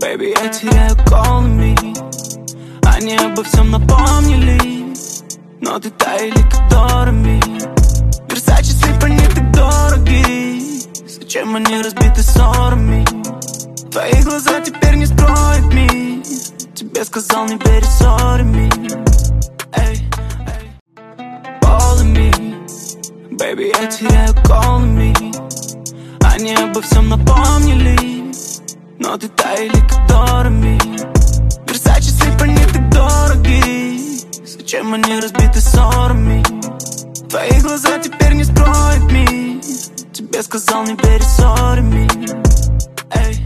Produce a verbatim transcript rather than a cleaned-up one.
Baby, я теряю call me. Они обо всем напомнили, но ты таяли как Дорами. Версачи слипы не так дороги, зачем они разбиты ссорами? Твои глаза теперь не строят ми. Тебе сказал, не бери ссорами. Эй, эй. Follow me, baby, я теряю call me. Они обо всем напомнили, но ты таяли как Дорами. Версачи слипы не так дороги, зачем они разбиты ссорами? Твои глаза теперь не строят ми. Тебе сказал, не бери ссорами. Эй.